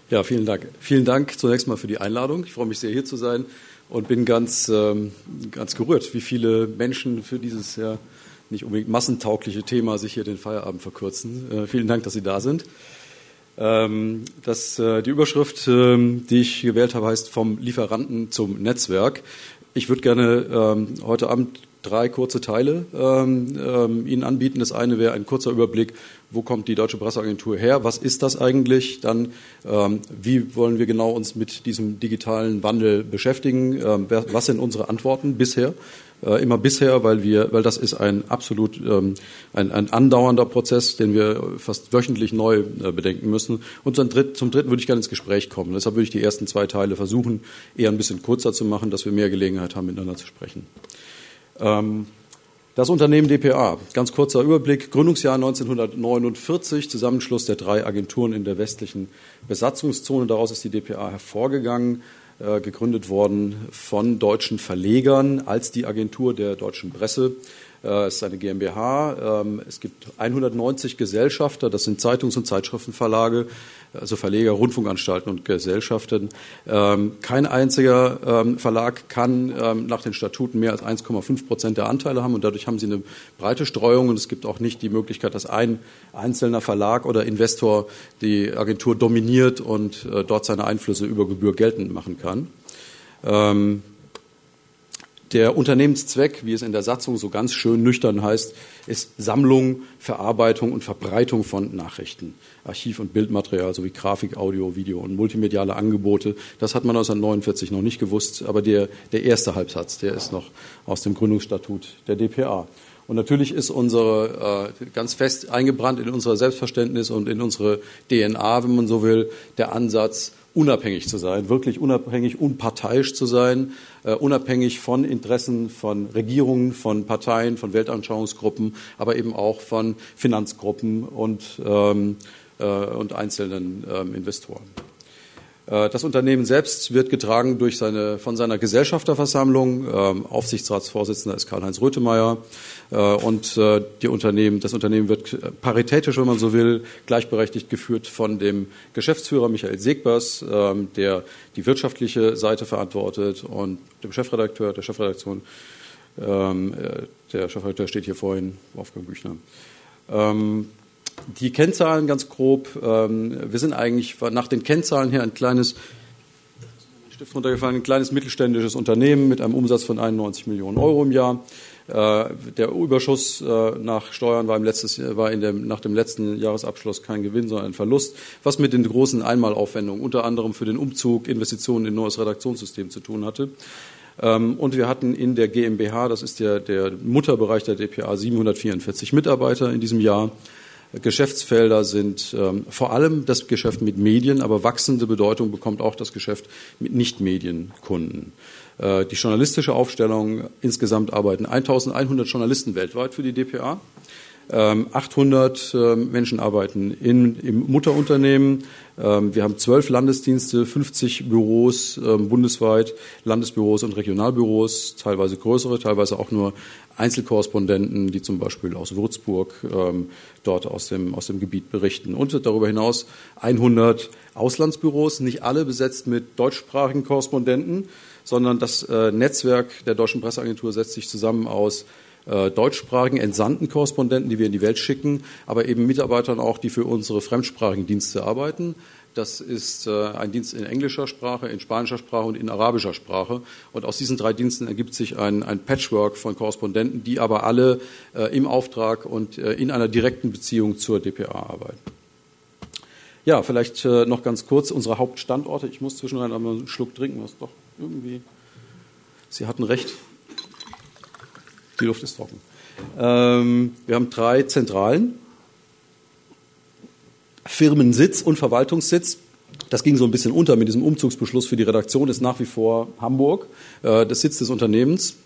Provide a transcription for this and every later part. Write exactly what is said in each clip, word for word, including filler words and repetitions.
Ja, vielen Dank. Vielen Dank zunächst mal für die Einladung. Ich freue mich sehr, hier zu sein und bin ganz, ähm, ganz gerührt, wie viele Menschen für dieses ja nicht unbedingt massentaugliche Thema sich hier den Feierabend verkürzen. Äh, vielen Dank, dass Sie da sind. Ähm, das, äh, die Überschrift, ähm, die ich gewählt habe, heißt vom Lieferanten zum Netzwerk. Ich würde gerne ähm, heute Abend drei kurze Teile ähm, ähm, Ihnen anbieten. Das eine wäre ein kurzer Überblick, wo kommt die Deutsche Presseagentur her, was ist das eigentlich, dann ähm, wie wollen wir genau uns mit diesem digitalen Wandel beschäftigen, ähm, was sind unsere Antworten bisher, äh, immer bisher, weil wir, weil das ist ein absolut ähm, ein, ein andauernder Prozess, den wir fast wöchentlich neu äh, bedenken müssen. Und zum dritten, zum dritten würde ich gerne ins Gespräch kommen. Deshalb würde ich die ersten zwei Teile versuchen, eher ein bisschen kürzer zu machen, dass wir mehr Gelegenheit haben, miteinander zu sprechen. Das Unternehmen D P A, ganz kurzer Überblick, Gründungsjahr neunzehnhundertneunundvierzig, Zusammenschluss der drei Agenturen in der westlichen Besatzungszone. Daraus ist die D P A hervorgegangen, äh, gegründet worden von deutschen Verlegern als die Agentur der deutschen Presse. Äh, es ist eine GmbH. Ähm, es gibt hundertneunzig Gesellschafter, das sind Zeitungs- und Zeitschriftenverlage, also Verleger, Rundfunkanstalten und Gesellschaften. Ähm, kein einziger ähm, Verlag kann ähm, nach den Statuten mehr als eins Komma fünf Prozent der Anteile haben und dadurch haben sie eine breite Streuung und es gibt auch nicht die Möglichkeit, dass ein einzelner Verlag oder Investor die Agentur dominiert und äh, dort seine Einflüsse über Gebühr geltend machen kann. Ähm, Der Unternehmenszweck, wie es in der Satzung so ganz schön nüchtern heißt, ist Sammlung, Verarbeitung und Verbreitung von Nachrichten, Archiv- und Bildmaterial sowie Grafik, Audio, Video und multimediale Angebote. Das hat man neunzehnhundertneunundvierzig noch nicht gewusst, aber der, der erste Halbsatz, der ist noch aus dem Gründungsstatut der D P A. Und natürlich ist unsere äh, ganz fest eingebrannt in unser Selbstverständnis und in unsere D N A, wenn man so will, der Ansatz, unabhängig zu sein, wirklich unabhängig, unparteiisch zu sein, äh, unabhängig von Interessen von Regierungen, von Parteien, von Weltanschauungsgruppen, aber eben auch von Finanzgruppen und, ähm, äh, und einzelnen ähm, Investoren. Äh, das Unternehmen selbst wird getragen durch seine, von seiner Gesellschafterversammlung. Ähm, Aufsichtsratsvorsitzender ist Karl-Heinz Röthemeyer. Und die Unternehmen, das Unternehmen wird paritätisch, wenn man so will, gleichberechtigt geführt von dem Geschäftsführer Michael Segbers, der die wirtschaftliche Seite verantwortet, und dem Chefredakteur, der Chefredaktion, der Chefredakteur steht hier vorhin, Wolfgang Büchner. Die Kennzahlen ganz grob, wir sind eigentlich nach den Kennzahlen her ein kleines, Stift runtergefallen, ein kleines mittelständisches Unternehmen mit einem Umsatz von einundneunzig Millionen Euro im Jahr. Der Überschuss nach Steuern war, im letztes, war in dem, nach dem letzten Jahresabschluss kein Gewinn, sondern ein Verlust, was mit den großen Einmalaufwendungen, unter anderem für den Umzug, Investitionen in ein neues Redaktionssystem zu tun hatte. Und wir hatten in der GmbH, das ist der, der Mutterbereich der D P A, siebenhundertvierundvierzig Mitarbeiter in diesem Jahr. Geschäftsfelder sind ähm, vor allem das Geschäft mit Medien, aber wachsende Bedeutung bekommt auch das Geschäft mit Nicht-Medienkunden. Äh, die journalistische Aufstellung, insgesamt arbeiten eintausendeinhundert Journalisten weltweit für die D P A. Ähm, achthundert äh, Menschen arbeiten in, im Mutterunternehmen. Ähm, wir haben zwölf Landesdienste, fünfzig Büros ähm, bundesweit, Landesbüros und Regionalbüros, teilweise größere, teilweise auch nur Einzelkorrespondenten, die zum Beispiel aus Würzburg ähm, dort aus dem, aus dem Gebiet berichten. Und darüber hinaus hundert Auslandsbüros, nicht alle besetzt mit deutschsprachigen Korrespondenten, sondern das äh, Netzwerk der Deutschen Presseagentur setzt sich zusammen aus äh, deutschsprachigen entsandten Korrespondenten, die wir in die Welt schicken, aber eben Mitarbeitern auch, die für unsere fremdsprachigen Dienste arbeiten. Das ist äh, ein Dienst in englischer Sprache, in spanischer Sprache und in arabischer Sprache. Und aus diesen drei Diensten ergibt sich ein, ein Patchwork von Korrespondenten, die aber alle äh, im Auftrag und äh, in einer direkten Beziehung zur D P A arbeiten. Ja, vielleicht äh, noch ganz kurz unsere Hauptstandorte. Ich muss zwischendurch einmal einen Schluck trinken, was doch irgendwie... Sie hatten recht. Die Luft ist trocken. Ähm, wir haben drei Zentralen. Firmensitz und Verwaltungssitz. Das ging so ein bisschen unter mit diesem Umzugsbeschluss für die Redaktion, ist nach wie vor Hamburg, äh, das Sitz des Unternehmens.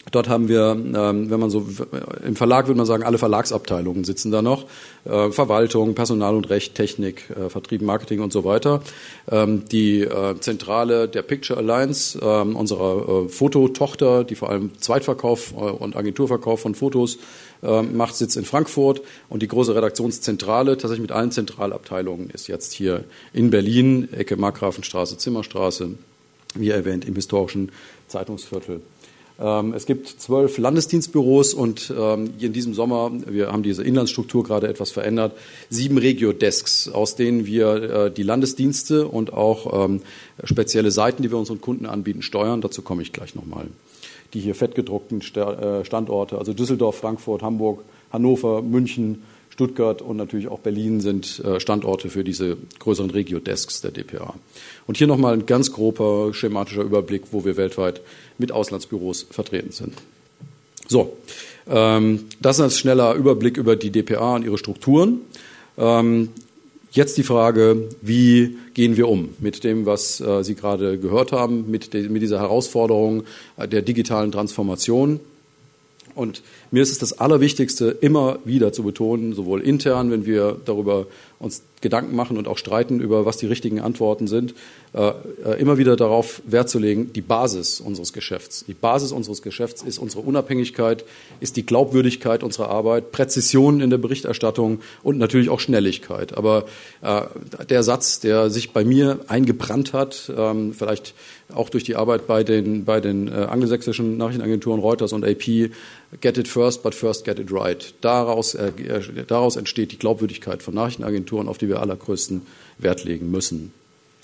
Dort haben wir, wenn man so, im Verlag würde man sagen, alle Verlagsabteilungen sitzen da noch. Verwaltung, Personal und Recht, Technik, Vertrieb, Marketing und so weiter. Die Zentrale der Picture Alliance, unserer Fototochter, die vor allem Zweitverkauf und Agenturverkauf von Fotos macht, sitzt in Frankfurt. Und die große Redaktionszentrale, tatsächlich mit allen Zentralabteilungen, ist jetzt hier in Berlin, Ecke Markgrafenstraße, Zimmerstraße, wie erwähnt, im historischen Zeitungsviertel. Es gibt zwölf Landesdienstbüros und in diesem Sommer, wir haben diese Inlandsstruktur gerade etwas verändert, sieben Regio-Desks, aus denen wir die Landesdienste und auch spezielle Seiten, die wir unseren Kunden anbieten, steuern. Dazu komme ich gleich nochmal. Die hier fettgedruckten Standorte, also Düsseldorf, Frankfurt, Hamburg, Hannover, München, Stuttgart und natürlich auch Berlin sind Standorte für diese größeren Regio-Desks der D P A. Und hier nochmal ein ganz grober schematischer Überblick, wo wir weltweit mit Auslandsbüros vertreten sind. So, ähm, das ist ein schneller Überblick über die D P A und ihre Strukturen. Ähm, jetzt die Frage, wie gehen wir um mit dem, was äh, Sie gerade gehört haben, mit, de, mit dieser Herausforderung äh, der digitalen Transformation. Und mir ist es das Allerwichtigste, immer wieder zu betonen, sowohl intern, wenn wir darüber uns Gedanken machen und auch streiten über, was die richtigen Antworten sind, äh, immer wieder darauf Wert zu legen, die Basis unseres Geschäfts. Die Basis unseres Geschäfts ist unsere Unabhängigkeit, ist die Glaubwürdigkeit unserer Arbeit, Präzision in der Berichterstattung und natürlich auch Schnelligkeit. Aber äh, der Satz, der sich bei mir eingebrannt hat, ähm, vielleicht auch durch die Arbeit bei den, bei den äh, angelsächsischen Nachrichtenagenturen Reuters und A P, get it first, but first get it right. Daraus, äh, daraus entsteht die Glaubwürdigkeit von Nachrichtenagenturen, auf die wir allergrößten Wert legen müssen.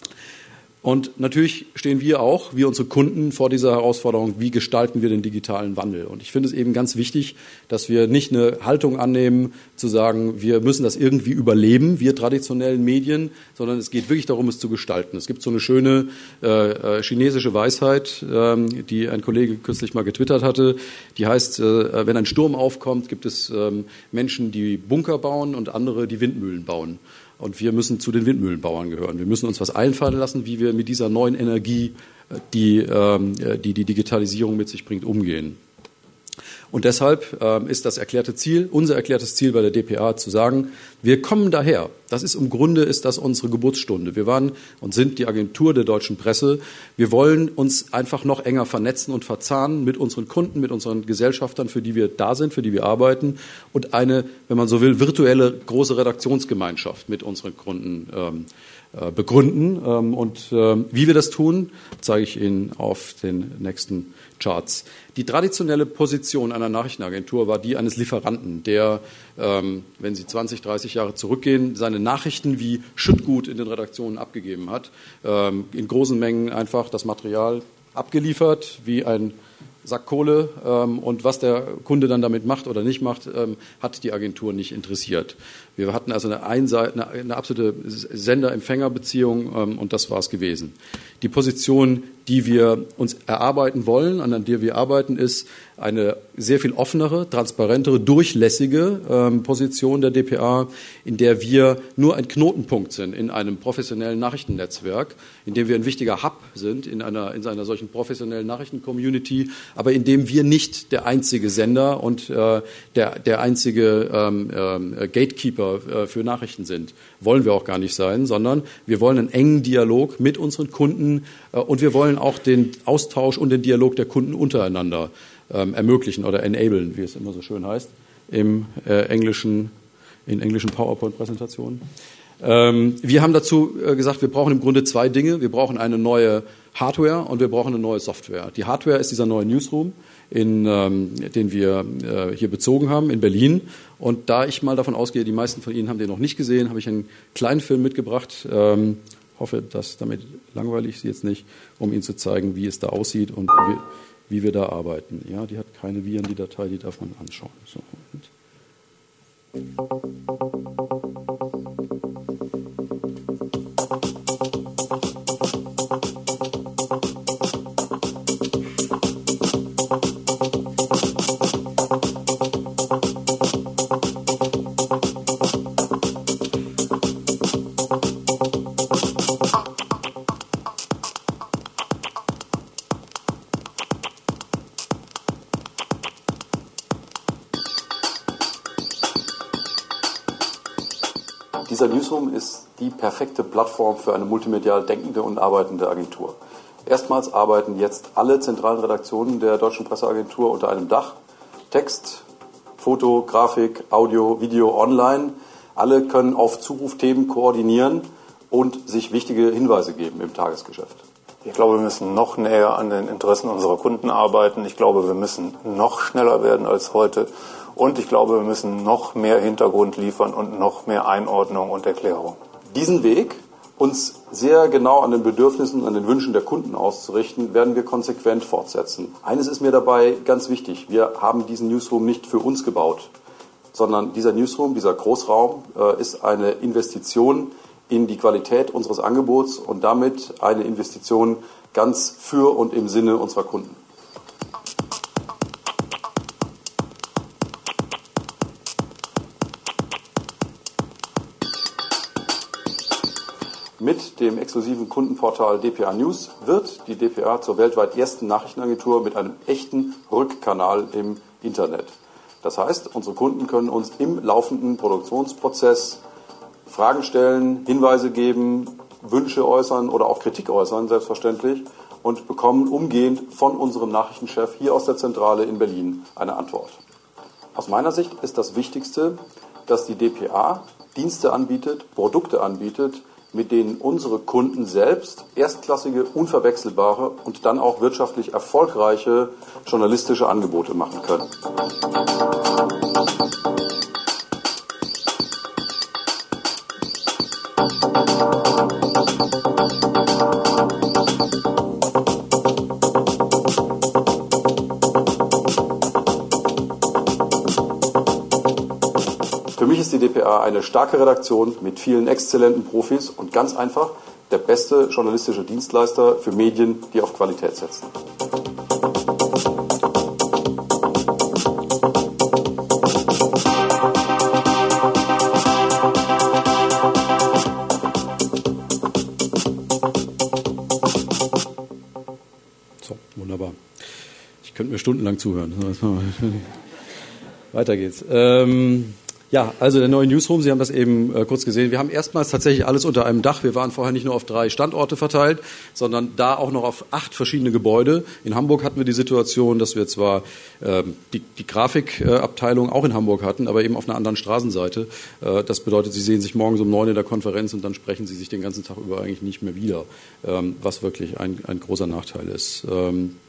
Und natürlich stehen wir auch, wie unsere Kunden, vor dieser Herausforderung, wie gestalten wir den digitalen Wandel. Und ich finde es eben ganz wichtig, dass wir nicht eine Haltung annehmen, zu sagen, wir müssen das irgendwie überleben, wir traditionellen Medien, sondern es geht wirklich darum, es zu gestalten. Es gibt so eine schöne äh, chinesische Weisheit, ähm, die ein Kollege kürzlich mal getwittert hatte, die heißt, äh, wenn ein Sturm aufkommt, gibt es ähm, Menschen, die Bunker bauen und andere, die Windmühlen bauen. Und wir müssen zu den Windmühlenbauern gehören. Wir müssen uns was einfallen lassen, wie wir mit dieser neuen Energie, die die, die Digitalisierung mit sich bringt, umgehen. Und deshalb ähm, ist das erklärte Ziel, unser erklärtes Ziel bei der D P A zu sagen, wir kommen daher. Das ist im Grunde ist das unsere Geburtsstunde. Wir waren und sind die Agentur der deutschen Presse. Wir wollen uns einfach noch enger vernetzen und verzahnen mit unseren Kunden, mit unseren Gesellschaftern, für die wir da sind, für die wir arbeiten und eine, wenn man so will, virtuelle große Redaktionsgemeinschaft mit unseren Kunden ähm, äh, begründen. Ähm, und äh, wie wir das tun, zeige ich Ihnen auf den nächsten Charts. Die traditionelle Position einer Nachrichtenagentur war die eines Lieferanten, der, ähm, wenn Sie zwanzig, dreißig Jahre zurückgehen, seine Nachrichten wie Schüttgut in den Redaktionen abgegeben hat, ähm, in großen Mengen einfach das Material abgeliefert, wie ein Sack Kohle, ähm, und was der Kunde dann damit macht oder nicht macht, ähm, hat die Agentur nicht interessiert. Wir hatten also eine, Einseite, eine, eine absolute Sender-Empfänger-Beziehung, ähm, und das war es gewesen. Die Position, die wir uns erarbeiten wollen, an der wir arbeiten, ist eine sehr viel offenere, transparentere, durchlässige ähm, Position der D P A, in der wir nur ein Knotenpunkt sind in einem professionellen Nachrichtennetzwerk, in dem wir ein wichtiger Hub sind in einer, in einer solchen professionellen Nachrichten-Community, aber in dem wir nicht der einzige Sender und äh, der, der einzige ähm, äh, Gatekeeper äh, für Nachrichten sind. Wollen wir auch gar nicht sein, sondern wir wollen einen engen Dialog mit unseren Kunden äh, und wir wollen auch den Austausch und den Dialog der Kunden untereinander ähm, ermöglichen oder enablen, wie es immer so schön heißt, im äh, englischen, in englischen PowerPoint-Präsentationen. Ähm, wir haben dazu äh, gesagt, wir brauchen im Grunde zwei Dinge. Wir brauchen eine neue Hardware und wir brauchen eine neue Software. Die Hardware ist dieser neue Newsroom, in, ähm, den wir äh, hier bezogen haben in Berlin. Und da ich mal davon ausgehe, die meisten von Ihnen haben den noch nicht gesehen, habe ich einen kleinen Film mitgebracht. Ähm, hoffe, dass damit langweile ich Sie jetzt nicht, um Ihnen zu zeigen, wie es da aussieht und wie, wie wir da arbeiten. Ja, die hat keine Viren, die Datei, die darf man anschauen. So, Dieser Newsroom ist die perfekte Plattform für eine multimedial denkende und arbeitende Agentur. Erstmals arbeiten jetzt alle zentralen Redaktionen der Deutschen Presseagentur unter einem Dach. Text, Foto, Grafik, Audio, Video, online. Alle können auf Zuruf Themen koordinieren und sich wichtige Hinweise geben im Tagesgeschäft. Ich glaube, wir müssen noch näher an den Interessen unserer Kunden arbeiten. Ich glaube, wir müssen noch schneller werden als heute. Und ich glaube, wir müssen noch mehr Hintergrund liefern und noch mehr Einordnung und Erklärung. Diesen Weg, uns sehr genau an den Bedürfnissen, an den Wünschen der Kunden auszurichten, werden wir konsequent fortsetzen. Eines ist mir dabei ganz wichtig. Wir haben diesen Newsroom nicht für uns gebaut, sondern dieser Newsroom, dieser Großraum äh, ist eine Investition in die Qualität unseres Angebots und damit eine Investition ganz für und im Sinne unserer Kunden. Mit dem exklusiven Kundenportal D P A News wird die D P A zur weltweit ersten Nachrichtenagentur mit einem echten Rückkanal im Internet. Das heißt, unsere Kunden können uns im laufenden Produktionsprozess Fragen stellen, Hinweise geben, Wünsche äußern oder auch Kritik äußern, selbstverständlich, und bekommen umgehend von unserem Nachrichtenchef hier aus der Zentrale in Berlin eine Antwort. Aus meiner Sicht ist das Wichtigste, dass die D P A Dienste anbietet, Produkte anbietet, mit denen unsere Kunden selbst erstklassige, unverwechselbare und dann auch wirtschaftlich erfolgreiche journalistische Angebote machen können. Für mich ist die D P A eine starke Redaktion mit vielen exzellenten Profis und ganz einfach der beste journalistische Dienstleister für Medien, die auf Qualität setzen. So, wunderbar. Ich könnte mir stundenlang zuhören. Weiter geht's. Ähm Ja, also der neue Newsroom, Sie haben das eben äh, kurz gesehen. Wir haben erstmals tatsächlich alles unter einem Dach. Wir waren vorher nicht nur auf drei Standorte verteilt, sondern da auch noch auf acht verschiedene Gebäude. In Hamburg hatten wir die Situation, dass wir zwar äh, die, die Grafikabteilung äh, auch in Hamburg hatten, aber eben auf einer anderen Straßenseite. Äh, das bedeutet, Sie sehen sich morgens um neun in der Konferenz und dann sprechen Sie sich den ganzen Tag über eigentlich nicht mehr wieder, ähm, was wirklich ein, ein großer Nachteil ist. Ähm,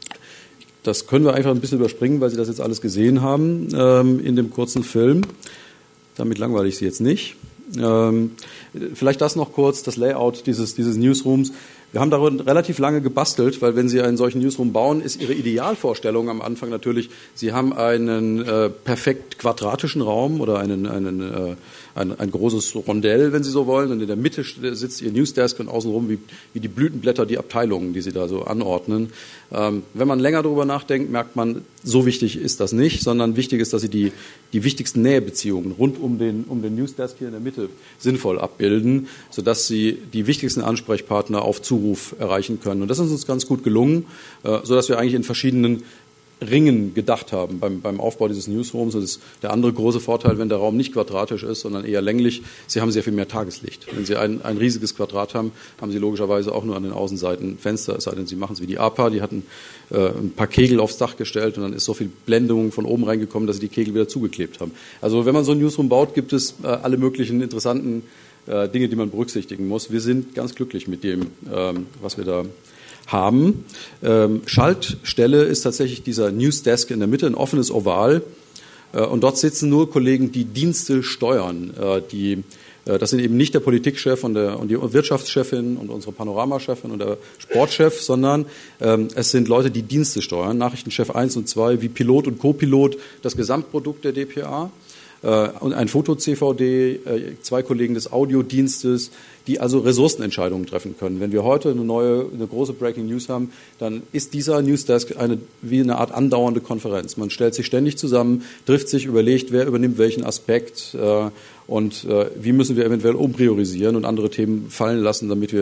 Das können wir einfach ein bisschen überspringen, weil Sie das jetzt alles gesehen haben ähm, in dem kurzen Film. Damit langweile ich Sie jetzt nicht. Ähm, vielleicht das noch kurz, das Layout dieses, dieses Newsrooms. Wir haben darin relativ lange gebastelt, weil wenn Sie einen solchen Newsroom bauen, ist Ihre Idealvorstellung am Anfang natürlich, Sie haben einen äh, perfekt quadratischen Raum oder einen, einen, äh, ein, ein großes Rondell, wenn Sie so wollen. Und in der Mitte sitzt Ihr Newsdesk und außenrum wie, wie die Blütenblätter die Abteilungen, die Sie da so anordnen. Ähm, wenn man länger darüber nachdenkt, merkt man, so wichtig ist das nicht, sondern wichtig ist, dass Sie die, die wichtigsten Nähebeziehungen rund um den, um den Newsdesk hier in der Mitte sinnvoll abbilden, sodass Sie die wichtigsten Ansprechpartner auf Zuruf erreichen können. Und das ist uns ganz gut gelungen, sodass wir eigentlich in verschiedenen Ringen gedacht haben beim, beim Aufbau dieses Newsrooms. Das ist der andere große Vorteil, wenn der Raum nicht quadratisch ist, sondern eher länglich. Sie haben sehr viel mehr Tageslicht. Wenn Sie ein, ein riesiges Quadrat haben, haben Sie logischerweise auch nur an den Außenseiten Fenster, es sei denn, Sie machen es wie die A P A, die hatten äh, ein paar Kegel aufs Dach gestellt und dann ist so viel Blendung von oben reingekommen, dass Sie die Kegel wieder zugeklebt haben. Also wenn man so ein Newsroom baut, gibt es äh, alle möglichen interessanten äh, Dinge, die man berücksichtigen muss. Wir sind ganz glücklich mit dem, ähm, was wir da haben. Ähm, Schaltstelle ist tatsächlich dieser Newsdesk in der Mitte, ein offenes Oval. Äh, und dort sitzen nur Kollegen, die Dienste steuern. Äh, die, äh, das sind eben nicht der Politikchef und, der, und die Wirtschaftschefin und unsere Panoramachefin und der Sportchef, sondern ähm, es sind Leute, die Dienste steuern. Nachrichtenchef eins und zwei, wie Pilot und Co-Pilot, das Gesamtprodukt der D P A. Und ein Foto-C V D, zwei Kollegen des Audiodienstes, die also Ressourcenentscheidungen treffen können. Wenn wir heute eine neue, eine große Breaking News haben, dann ist dieser Newsdesk eine, wie eine Art andauernde Konferenz. Man stellt sich ständig zusammen, trifft sich, überlegt, wer übernimmt welchen Aspekt äh, und äh, wie müssen wir eventuell umpriorisieren und andere Themen fallen lassen, damit wir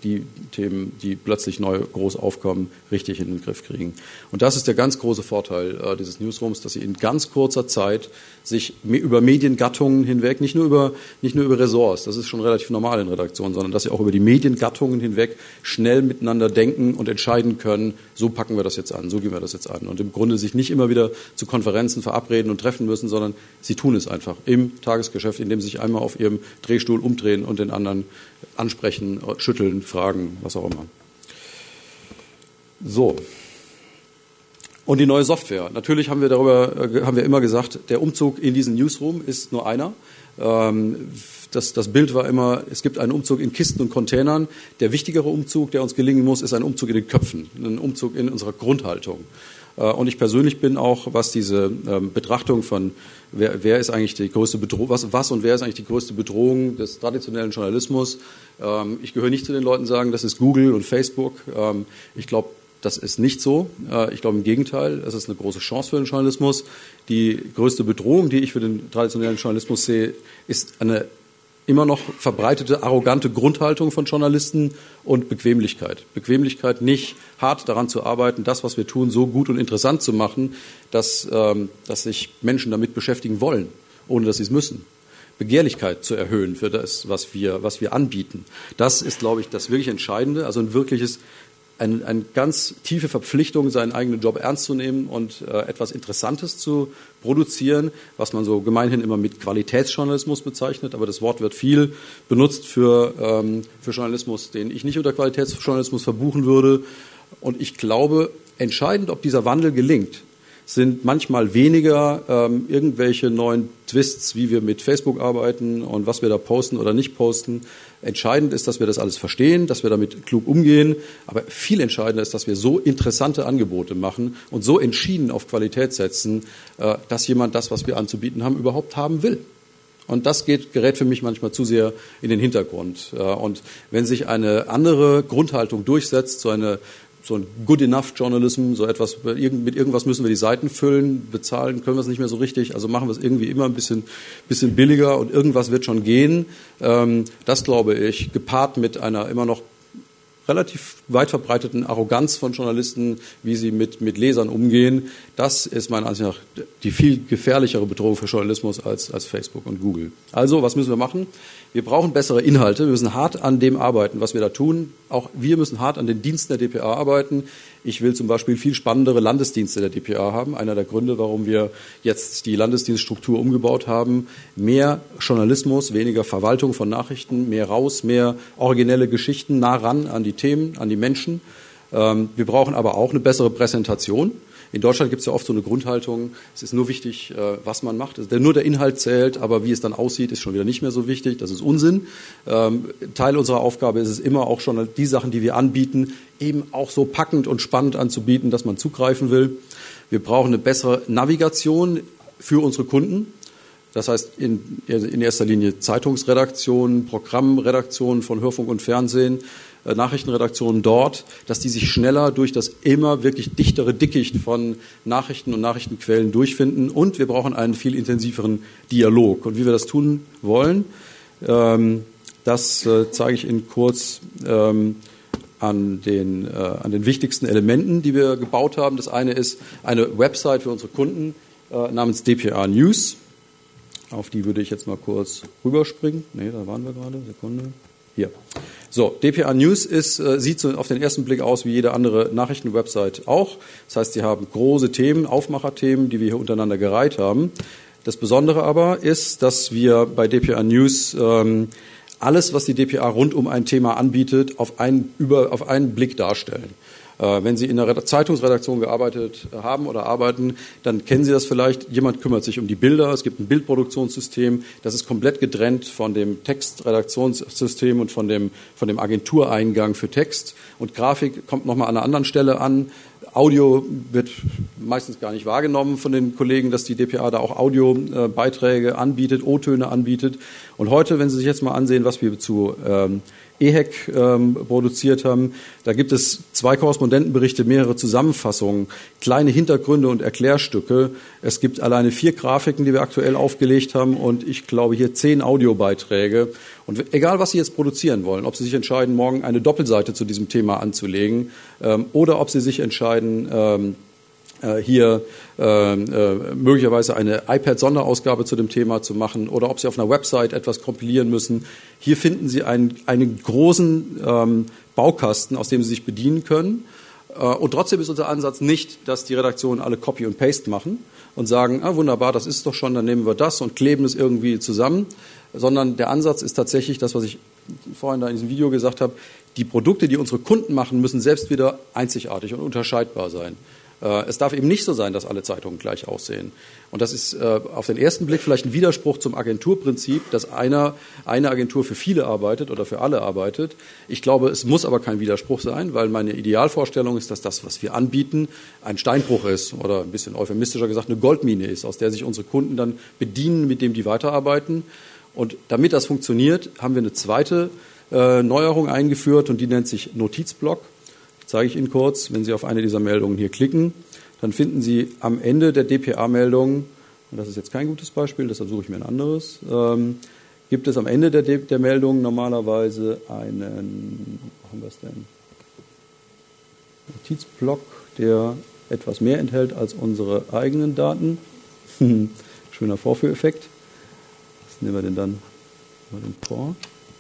die Themen, die plötzlich neu groß aufkommen, richtig in den Griff kriegen. Und das ist der ganz große Vorteil äh, dieses Newsrooms, dass sie in ganz kurzer Zeit sich me- über Mediengattungen hinweg, nicht nur über, nicht nur über Ressorts, das ist schon relativ normal in Redaktionen, sondern dass sie auch über die Mediengattungen hinweg schnell miteinander denken und entscheiden können, so packen wir das jetzt an, so gehen wir das jetzt an. Und im Grunde sich nicht immer wieder zu Konferenzen verabreden und treffen müssen, sondern sie tun es einfach im Tagesgeschäft, indem sie sich einmal auf ihrem Drehstuhl umdrehen und den anderen ansprechen, schütteln, fragen, was auch immer. So. Und die neue Software. Natürlich haben wir darüber, haben wir immer gesagt, der Umzug in diesen Newsroom ist nur einer. Das, das Bild war immer, es gibt einen Umzug in Kisten und Containern. Der wichtigere Umzug, der uns gelingen muss, ist ein Umzug in den Köpfen, ein Umzug in unserer Grundhaltung. Und ich persönlich bin auch, was diese Betrachtung von, wer, wer ist eigentlich die größte Bedrohung, was, was und wer ist eigentlich die größte Bedrohung des traditionellen Journalismus. Ich gehöre nicht zu den Leuten, die sagen, das ist Google und Facebook. Ich glaube, das ist nicht so. Ich glaube im Gegenteil, es ist eine große Chance für den Journalismus. Die größte Bedrohung, die ich für den traditionellen Journalismus sehe, ist eine immer noch verbreitete, arrogante Grundhaltung von Journalisten und Bequemlichkeit. Bequemlichkeit, nicht hart daran zu arbeiten, das, was wir tun, so gut und interessant zu machen, dass, ähm, dass sich Menschen damit beschäftigen wollen, ohne dass sie es müssen. Begehrlichkeit zu erhöhen für das, was wir, was wir anbieten. Das ist, glaube ich, das wirklich Entscheidende, also ein wirkliches Eine, eine ganz tiefe Verpflichtung, seinen eigenen Job ernst zu nehmen und äh, etwas Interessantes zu produzieren, was man so gemeinhin immer mit Qualitätsjournalismus bezeichnet. Aber das Wort wird viel benutzt für, ähm, für Journalismus, den ich nicht unter Qualitätsjournalismus verbuchen würde. Und ich glaube, entscheidend, ob dieser Wandel gelingt, sind manchmal weniger ähm, irgendwelche neuen Twists, wie wir mit Facebook arbeiten und was wir da posten oder nicht posten. Entscheidend ist, dass wir das alles verstehen, dass wir damit klug umgehen. Aber viel entscheidender ist, dass wir so interessante Angebote machen und so entschieden auf Qualität setzen, äh, dass jemand das, was wir anzubieten haben, überhaupt haben will. Und das geht, gerät für mich manchmal zu sehr in den Hintergrund. Äh, und wenn sich eine andere Grundhaltung durchsetzt, so eine so ein Good-Enough-Journalism, so etwas, mit irgendwas müssen wir die Seiten füllen, bezahlen können wir es nicht mehr so richtig, also machen wir es irgendwie immer ein bisschen, bisschen billiger und irgendwas wird schon gehen. Das, glaube ich, gepaart mit einer immer noch relativ weit verbreiteten Arroganz von Journalisten, wie sie mit, mit Lesern umgehen, das ist meiner Ansicht nach die viel gefährlichere Bedrohung für Journalismus als, als Facebook und Google. Also, was müssen wir machen? Wir brauchen bessere Inhalte. Wir müssen hart an dem arbeiten, was wir da tun. Auch wir müssen hart an den Diensten der D P A arbeiten. Ich will zum Beispiel viel spannendere Landesdienste der D P A haben. Einer der Gründe, warum wir jetzt die Landesdienststruktur umgebaut haben. Mehr Journalismus, weniger Verwaltung von Nachrichten, mehr raus, mehr originelle Geschichten, nah ran an die Themen, an die Menschen. Wir brauchen aber auch eine bessere Präsentation. In Deutschland gibt es ja oft so eine Grundhaltung, es ist nur wichtig, was man macht. Nur der Inhalt zählt, aber wie es dann aussieht, ist schon wieder nicht mehr so wichtig. Das ist Unsinn. Teil unserer Aufgabe ist es immer auch schon, die Sachen, die wir anbieten, eben auch so packend und spannend anzubieten, dass man zugreifen will. Wir brauchen eine bessere Navigation für unsere Kunden. Das heißt in, in erster Linie Zeitungsredaktionen, Programmredaktionen von Hörfunk und Fernsehen, Nachrichtenredaktionen dort, dass die sich schneller durch das immer wirklich dichtere Dickicht von Nachrichten und Nachrichtenquellen durchfinden. Und wir brauchen einen viel intensiveren Dialog. Und wie wir das tun wollen, ähm, das äh, zeige ich Ihnen kurz ähm, an den, äh, an den wichtigsten Elementen, die wir gebaut haben. Das eine ist eine Website für unsere Kunden äh, namens D P A News. Auf die würde ich jetzt mal kurz rüberspringen. Nee, da waren wir gerade. Sekunde. Hier. So, D P A News ist, äh, sieht so auf den ersten Blick aus wie jede andere Nachrichtenwebsite auch. Das heißt, sie haben große Themen, Aufmacherthemen, die wir hier untereinander gereiht haben. Das Besondere aber ist, dass wir bei D P A News ähm, alles, was die D P A rund um ein Thema anbietet, auf einen, über, auf einen Blick darstellen. Wenn Sie in einer Zeitungsredaktion gearbeitet haben oder arbeiten, dann kennen Sie das vielleicht. Jemand kümmert sich um die Bilder. Es gibt ein Bildproduktionssystem. Das ist komplett getrennt von dem Textredaktionssystem und von dem, von dem Agentureingang für Text. Und Grafik kommt nochmal an einer anderen Stelle an. Audio wird meistens gar nicht wahrgenommen von den Kollegen, dass die D P A da auch Audiobeiträge anbietet, O-Töne anbietet. Und heute, wenn Sie sich jetzt mal ansehen, was wir zu ähm, E H E C ähm, produziert haben. Da gibt es zwei Korrespondentenberichte, mehrere Zusammenfassungen, kleine Hintergründe und Erklärstücke. Es gibt alleine vier Grafiken, die wir aktuell aufgelegt haben und ich glaube hier zehn Audiobeiträge. Und egal, was Sie jetzt produzieren wollen, ob Sie sich entscheiden, morgen eine Doppelseite zu diesem Thema anzulegen ähm, oder ob Sie sich entscheiden, ähm, hier äh, äh, möglicherweise eine iPad-Sonderausgabe zu dem Thema zu machen oder ob Sie auf einer Website etwas kompilieren müssen. Hier finden Sie einen, einen großen ähm, Baukasten, aus dem Sie sich bedienen können. Äh, und trotzdem ist unser Ansatz nicht, dass die Redaktionen alle Copy und Paste machen und sagen, ah, wunderbar, das ist doch schon, dann nehmen wir das und kleben es irgendwie zusammen, sondern der Ansatz ist tatsächlich das, was ich vorhin da in diesem Video gesagt habe, die Produkte, die unsere Kunden machen, müssen selbst wieder einzigartig und unterscheidbar sein. Es darf eben nicht so sein, dass alle Zeitungen gleich aussehen. Und das ist äh, auf den ersten Blick vielleicht ein Widerspruch zum Agenturprinzip, dass einer, eine Agentur für viele arbeitet oder für alle arbeitet. Ich glaube, es muss aber kein Widerspruch sein, weil meine Idealvorstellung ist, dass das, was wir anbieten, ein Steinbruch ist oder ein bisschen euphemistischer gesagt eine Goldmine ist, aus der sich unsere Kunden dann bedienen, mit dem die weiterarbeiten. Und damit das funktioniert, haben wir eine zweite äh, Neuerung eingeführt und die nennt sich Notizblock. Zeige ich Ihnen kurz, wenn Sie auf eine dieser Meldungen hier klicken, dann finden Sie am Ende der D P A-Meldung, und das ist jetzt kein gutes Beispiel, deshalb suche ich mir ein anderes, ähm, gibt es am Ende der, D- der Meldung normalerweise einen, wo haben wir es denn? Notizblock, der etwas mehr enthält als unsere eigenen Daten. Schöner Vorführeffekt. Was nehmen wir denn dann mal den vor?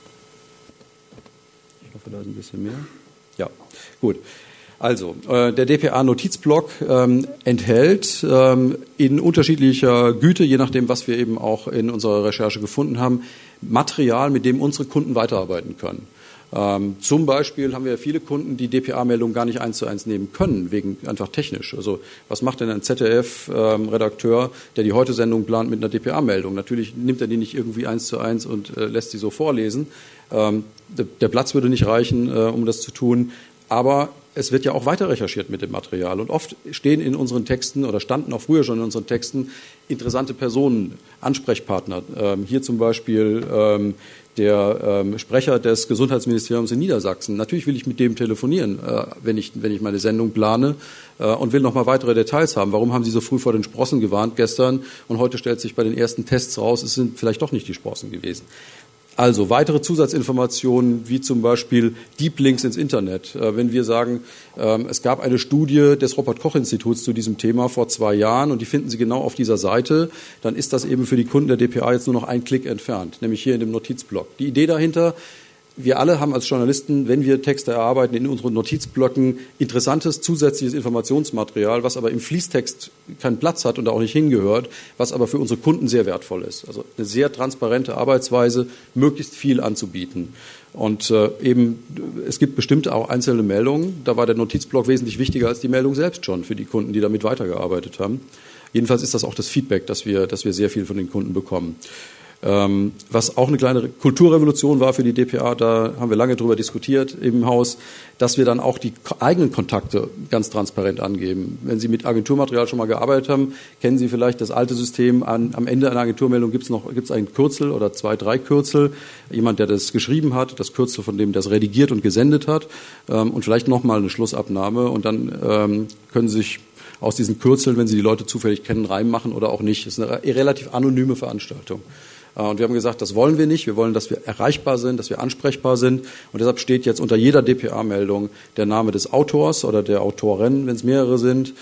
Ich hoffe, da ist ein bisschen mehr. Ja, gut. Also, äh, der D P A-Notizblock ähm, enthält ähm, in unterschiedlicher Güte, je nachdem, was wir eben auch in unserer Recherche gefunden haben, Material, mit dem unsere Kunden weiterarbeiten können. Ähm, zum Beispiel haben wir viele Kunden, die D P A-Meldungen gar nicht eins zu eins nehmen können, wegen einfach technisch. Also was macht denn ein Z D F-Redakteur, ähm, der die Heute-Sendung plant mit einer D P A-Meldung? Natürlich nimmt er die nicht irgendwie eins zu eins und äh, lässt sie so vorlesen. Ähm, der, der Platz würde nicht reichen, äh, um das zu tun. Aber es wird ja auch weiter recherchiert mit dem Material. Und oft stehen in unseren Texten oder standen auch früher schon in unseren Texten interessante Personen, Ansprechpartner. Ähm, hier zum Beispiel ähm, der ähm, Sprecher des Gesundheitsministeriums in Niedersachsen. Natürlich will ich mit dem telefonieren, äh, wenn ich, wenn ich meine Sendung plane äh, und will noch mal weitere Details haben. Warum haben Sie so früh vor den Sprossen gewarnt gestern und heute stellt sich bei den ersten Tests raus, es sind vielleicht doch nicht die Sprossen gewesen. Also weitere Zusatzinformationen wie zum Beispiel Deep Links ins Internet. Äh, wenn wir sagen, äh, es gab eine Studie des Robert-Koch-Instituts zu diesem Thema vor zwei Jahren und die finden Sie genau auf dieser Seite, dann ist das eben für die Kunden der D P A jetzt nur noch ein Klick entfernt, nämlich hier in dem Notizblock. Die Idee dahinter: Wir alle haben als Journalisten, wenn wir Texte erarbeiten, in unseren Notizblöcken interessantes zusätzliches Informationsmaterial, was aber im Fließtext keinen Platz hat und auch nicht hingehört, was aber für unsere Kunden sehr wertvoll ist. Also eine sehr transparente Arbeitsweise, möglichst viel anzubieten. Und äh, eben, es gibt bestimmte auch einzelne Meldungen, da war der Notizblock wesentlich wichtiger als die Meldung selbst schon für die Kunden, die damit weitergearbeitet haben. Jedenfalls ist das auch das Feedback, dass wir, dass wir sehr viel von den Kunden bekommen. Ähm, was auch eine kleine Kulturrevolution war für die D P A, da haben wir lange drüber diskutiert im Haus, dass wir dann auch die eigenen Kontakte ganz transparent angeben. Wenn Sie mit Agenturmaterial schon mal gearbeitet haben, kennen Sie vielleicht das alte System. An, am Ende einer Agenturmeldung gibt es noch gibt's ein Kürzel oder zwei, drei Kürzel. Jemand, der das geschrieben hat, das Kürzel von dem, der es redigiert und gesendet hat, ähm, und vielleicht nochmal eine Schlussabnahme. Und dann ähm, können Sie sich aus diesen Kürzeln, wenn Sie die Leute zufällig kennen, reinmachen oder auch nicht. Das ist eine relativ anonyme Veranstaltung. Und wir haben gesagt, das wollen wir nicht. Wir wollen, dass wir erreichbar sind, dass wir ansprechbar sind. Und deshalb steht jetzt unter jeder D P A-Meldung der Name des Autors oder der Autorin, wenn es mehrere sind,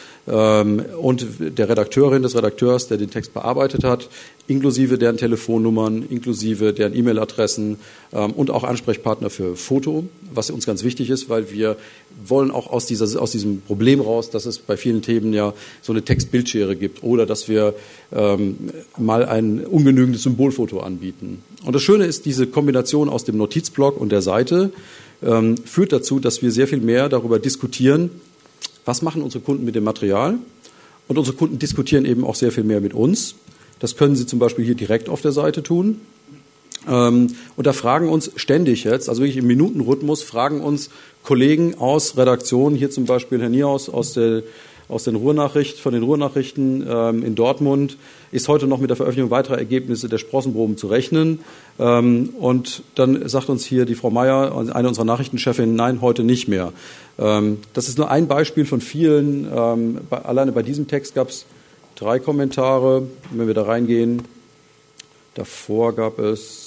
und der Redakteurin, des Redakteurs, der den Text bearbeitet hat, inklusive deren Telefonnummern, inklusive deren E-Mail-Adressen und auch Ansprechpartner für Foto, was uns ganz wichtig ist, weil wir wollen auch aus, dieser, aus diesem Problem raus, dass es bei vielen Themen ja so eine Textbildschere gibt oder dass wir ähm, mal ein ungenügendes Symbolfoto anbieten. Und das Schöne ist, diese Kombination aus dem Notizblock und der Seite ähm, führt dazu, dass wir sehr viel mehr darüber diskutieren, was machen unsere Kunden mit dem Material. Und unsere Kunden diskutieren eben auch sehr viel mehr mit uns. Das können sie zum Beispiel hier direkt auf der Seite tun. Ähm, und da fragen uns ständig jetzt, also wirklich im Minutenrhythmus, fragen uns Kollegen aus Redaktionen, hier zum Beispiel Herr Niehaus aus der, aus den Ruhrnachrichten, von den Ruhrnachrichten ähm, in Dortmund, ist heute noch mit der Veröffentlichung weiterer Ergebnisse der Sprossenproben zu rechnen. Ähm, und dann sagt uns hier die Frau Meier, eine unserer Nachrichtenchefinnen, nein, heute nicht mehr. Ähm, das ist nur ein Beispiel von vielen. Ähm, bei, alleine bei diesem Text gab es drei Kommentare. Wenn wir da reingehen, davor gab es...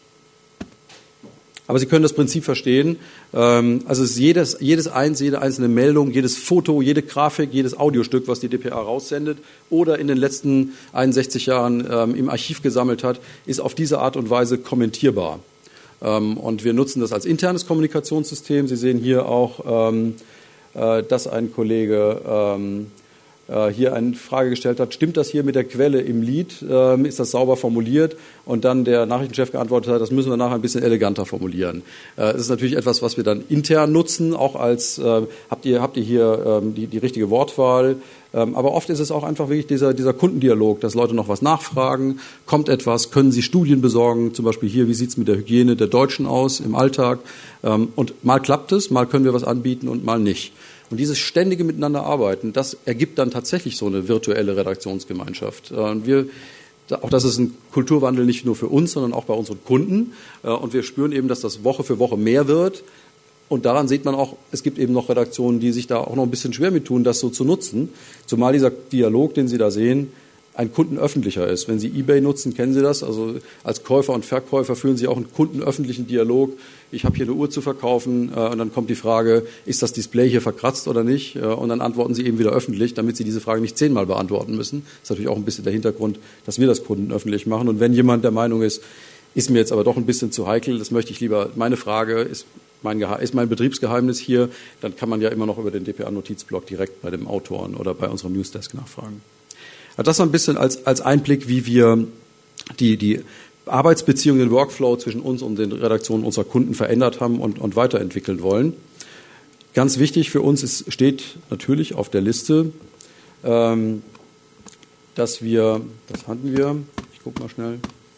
Aber Sie können das Prinzip verstehen. Also es ist jedes, jedes eins, jede einzelne Meldung, jedes Foto, jede Grafik, jedes Audiostück, was die D P A raussendet oder in den letzten einundsechzig Jahren ähm, im Archiv gesammelt hat, ist auf diese Art und Weise kommentierbar. Ähm, und wir nutzen das als internes Kommunikationssystem. Sie sehen hier auch, ähm, äh, dass ein Kollege ähm, hier eine Frage gestellt hat, stimmt das hier mit der Quelle im Lied, ähm, ist das sauber formuliert? Und dann der Nachrichtenchef geantwortet hat, das müssen wir nachher ein bisschen eleganter formulieren. Äh, das ist natürlich etwas, was wir dann intern nutzen, auch als, äh, habt ihr, habt ihr hier ähm, die, die richtige Wortwahl, ähm, aber oft ist es auch einfach wirklich dieser, dieser Kundendialog, dass Leute noch was nachfragen, kommt etwas, können sie Studien besorgen, zum Beispiel hier, wie sieht es mit der Hygiene der Deutschen aus im Alltag? Ähm, und mal klappt es, mal können wir was anbieten und mal nicht. Und dieses ständige Miteinander arbeiten, das ergibt dann tatsächlich so eine virtuelle Redaktionsgemeinschaft. Und wir, auch das ist ein Kulturwandel nicht nur für uns, sondern auch bei unseren Kunden. Und wir spüren eben, dass das Woche für Woche mehr wird. Und daran sieht man auch, es gibt eben noch Redaktionen, die sich da auch noch ein bisschen schwer mit tun, das so zu nutzen. Zumal dieser Dialog, den Sie da sehen, ein kundenöffentlicher ist. Wenn Sie eBay nutzen, kennen Sie das. Also als Käufer und Verkäufer führen Sie auch einen kundenöffentlichen Dialog. Ich habe hier eine Uhr zu verkaufen äh, und dann kommt die Frage, ist das Display hier verkratzt oder nicht? Äh, und dann antworten Sie eben wieder öffentlich, damit Sie diese Frage nicht zehnmal beantworten müssen. Das ist natürlich auch ein bisschen der Hintergrund, dass wir das kundenöffentlich machen. Und wenn jemand der Meinung ist, ist mir jetzt aber doch ein bisschen zu heikel, das möchte ich lieber, meine Frage ist mein, ist mein Betriebsgeheimnis hier, dann kann man ja immer noch über den D P A-Notizblock direkt bei dem Autoren oder bei unserem Newsdesk nachfragen. Das so ein bisschen als, als Einblick, wie wir die, die Arbeitsbeziehungen, den Workflow zwischen uns und den Redaktionen unserer Kunden verändert haben und, und weiterentwickeln wollen. Ganz wichtig für uns ist, steht natürlich auf der Liste, ähm, dass wir, das hatten wir, ich gucke mal schnell,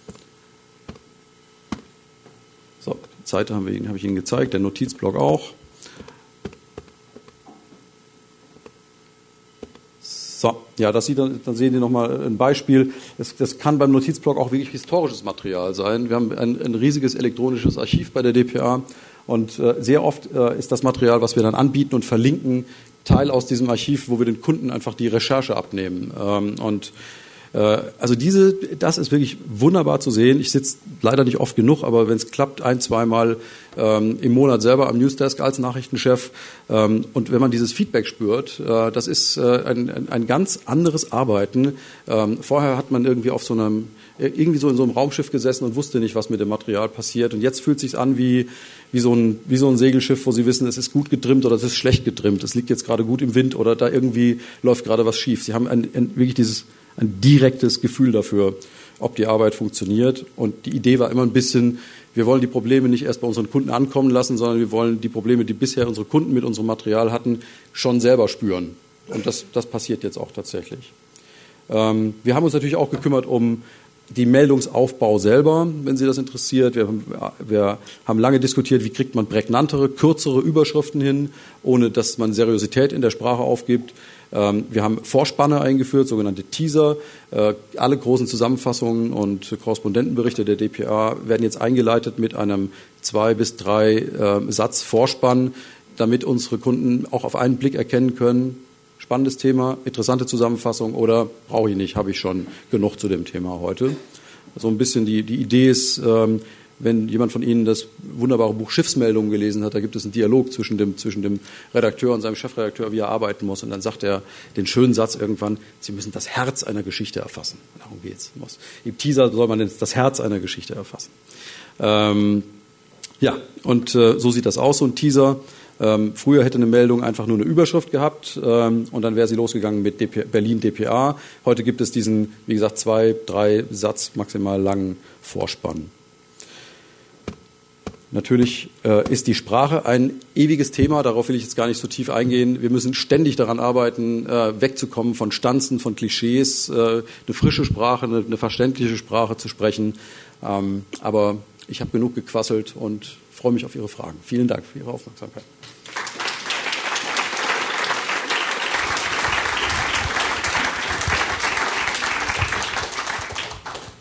so, die Seite haben wir, habe ich Ihnen gezeigt, der Notizblock auch. So, ja, das sieht dann, dann sehen Sie nochmal ein Beispiel. Das, das kann beim Notizblock auch wirklich historisches Material sein. Wir haben ein, ein riesiges elektronisches Archiv bei der D P A und äh, sehr oft äh, ist das Material, was wir dann anbieten und verlinken, Teil aus diesem Archiv, wo wir den Kunden einfach die Recherche abnehmen. Ähm, und äh, also diese, das ist wirklich wunderbar zu sehen. Ich sitze leider nicht oft genug, aber wenn es klappt, ein, zweimal ähm, im Monat selber am Newsdesk als Nachrichtenchef. Ähm, und wenn man dieses Feedback spürt, äh, das ist äh, ein, ein, ein ganz anderes Arbeiten. Ähm, vorher hat man irgendwie auf so einem, irgendwie so in so einem Raumschiff gesessen und wusste nicht, was mit dem Material passiert. Und jetzt fühlt es sich an wie, wie, so ein, wie so ein Segelschiff, wo Sie wissen, es ist gut getrimmt oder es ist schlecht getrimmt. Es liegt jetzt gerade gut im Wind oder da irgendwie läuft gerade was schief. Sie haben ein, ein, wirklich dieses, ein direktes Gefühl dafür, ob die Arbeit funktioniert. Und die Idee war immer ein bisschen, wir wollen die Probleme nicht erst bei unseren Kunden ankommen lassen, sondern wir wollen die Probleme, die bisher unsere Kunden mit unserem Material hatten, schon selber spüren. Und das, das passiert jetzt auch tatsächlich. Ähm, wir haben uns natürlich auch gekümmert um die Meldungsaufbau selber, wenn Sie das interessiert. Wir, wir haben lange diskutiert, wie kriegt man prägnantere, kürzere Überschriften hin, ohne dass man Seriosität in der Sprache aufgibt. Wir haben Vorspanne eingeführt, sogenannte Teaser. Alle großen Zusammenfassungen und Korrespondentenberichte der D P A werden jetzt eingeleitet mit einem zwei bis drei Satz Vorspann, damit unsere Kunden auch auf einen Blick erkennen können, spannendes Thema, interessante Zusammenfassung oder brauche ich nicht, habe ich schon genug zu dem Thema heute. So ein bisschen die, die Idee ist, ähm, wenn jemand von Ihnen das wunderbare Buch Schiffsmeldungen gelesen hat, da gibt es einen Dialog zwischen dem, zwischen dem Redakteur und seinem Chefredakteur, wie er arbeiten muss. Und dann sagt er den schönen Satz irgendwann, Sie müssen das Herz einer Geschichte erfassen. Darum geht's. Im Teaser soll man das Herz einer Geschichte erfassen. Ähm, ja, und äh, so sieht das aus, so ein Teaser. Ähm, früher hätte eine Meldung einfach nur eine Überschrift gehabt ähm, und dann wäre sie losgegangen mit D P, Berlin D P A. Heute gibt es diesen, wie gesagt, zwei, drei Satz maximal langen Vorspann. Natürlich äh, ist die Sprache ein ewiges Thema, darauf will ich jetzt gar nicht so tief eingehen. Wir müssen ständig daran arbeiten, äh, wegzukommen von Stanzen, von Klischees, äh, eine frische Sprache, eine, eine verständliche Sprache zu sprechen. Ähm, aber ich habe genug gequasselt und freue mich auf Ihre Fragen. Vielen Dank für Ihre Aufmerksamkeit.